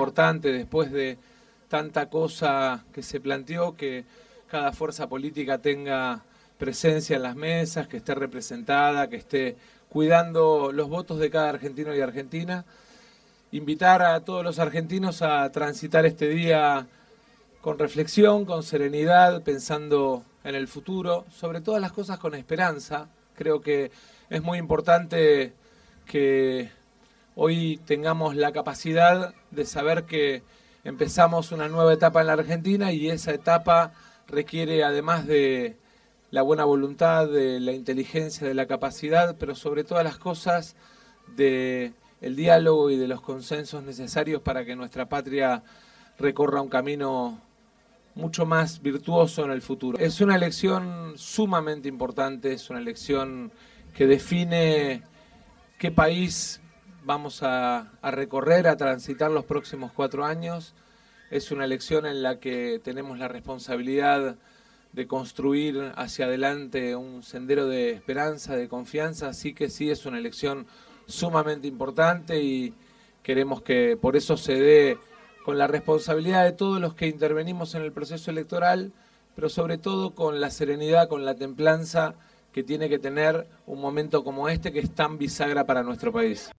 importante después de tanta cosa que se planteó, que cada fuerza política tenga presencia en las mesas, que esté representada, que esté cuidando los votos de cada argentino y argentina. Invitar a todos los argentinos a transitar este día con reflexión, con serenidad, pensando en el futuro, sobre todas las cosas con esperanza. Creo que es muy importante que hoy tengamos la capacidad de saber que empezamos una nueva etapa en la Argentina y esa etapa requiere, además de la buena voluntad, de la inteligencia, de la capacidad, pero sobre todas las cosas de el diálogo y de los consensos necesarios para que nuestra patria recorra un camino mucho más virtuoso en el futuro. Es una elección sumamente importante, es una elección que define qué país vamos a recorrer, a transitar los próximos 4 años. Es una elección en la que tenemos la responsabilidad de construir hacia adelante un sendero de esperanza, de confianza, así que sí, es una elección sumamente importante y queremos que por eso se dé con la responsabilidad de todos los que intervenimos en el proceso electoral, pero sobre todo con la serenidad, con la templanza que tiene que tener un momento como este, que es tan bisagra para nuestro país.